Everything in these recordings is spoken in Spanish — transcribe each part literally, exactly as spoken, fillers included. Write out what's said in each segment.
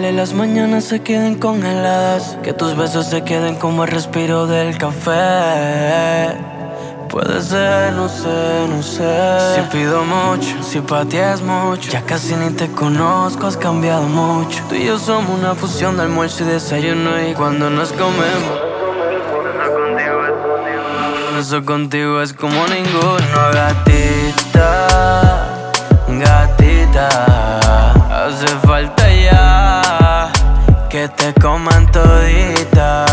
Ojalá las mañanas se queden congeladas, que tus besos se queden como el respiro del café. Puede ser, no sé, no sé. Si pido mucho, si pa' ti es mucho. Ya casi ni te conozco, has cambiado mucho. Tú y yo somos una fusión de almuerzo y desayuno. Y cuando nos comemos, eso contigo es como ninguno. Gatita, gatita, hace falta ya que te coman todita.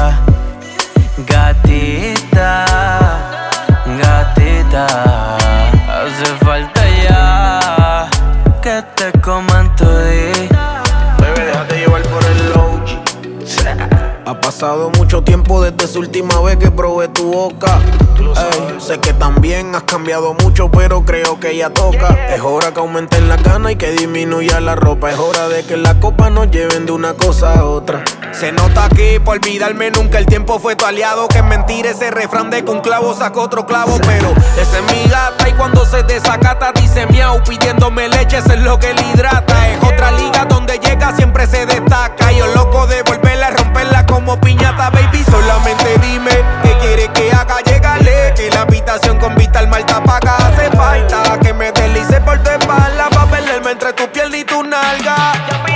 Gatita, gatita, hace falta ya que te coman todita. Bebé, déjate llevar por el low. Ha pasado mucho tiempo desde esa última vez que probé tu boca. Ey, sé que también has cambiado mucho, pero creo que ya toca. Es hora que aumenten las ganas y que disminuya la ropa. Es hora de que las copas nos lleven de una cosa a otra. Se nota que por olvidarme nunca el tiempo fue tu aliado. Que es mentira ese refrán de que un clavo saca otro clavo. Pero esa es mi gata y cuando se desacata dice miau pidiéndome leche, eso es lo que le hidrata. Es otra liga donde llega siempre se destaca. Yo loco de volverla a romperla como piñata, baby. Solamente dime qué quieres que haga, llégale. Que la habitación con vista al mar te apaga. Hace falta que me deslice por tu espalda pa' perderme entre tu piel y tu nalga.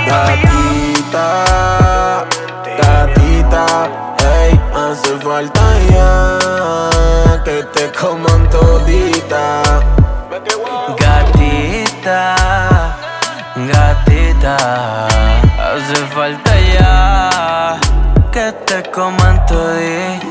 Gatita, gatita, ey, hace falta ya que te coman todita. Gatita, gatita, hace falta ya que te coman todita.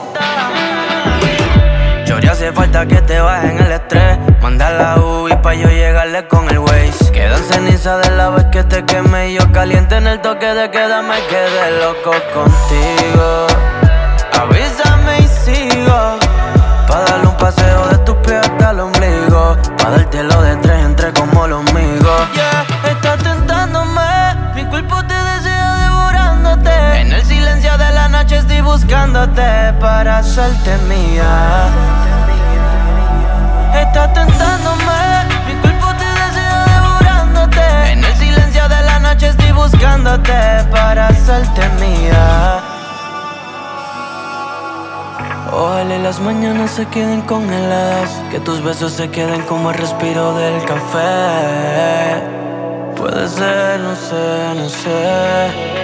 Chori, hace falta que te bajen el estrés. Manda la U I pa' yo llegarle con el Waze. Quedan cenizas de la vez que te quemé y yo caliente en el toque de queda. Me quedé loco contigo. Avísame y sigo pa' darle un paseo de tus pies hasta el ombligo. Pa' dártelo de tres en tres como los amigos. Yeah, estás tentándome, mi cuerpo te desea devorándote. En el silencio de la noche estoy buscándote para hacerte mía. Estás tentándome, mi cuerpo te desea devorándote. En el silencio de la noche estoy buscándote para hacerte mía. Ojalá las mañanas se queden congeladas, que tus besos se queden como el respiro del café. Puede ser, no sé, no sé.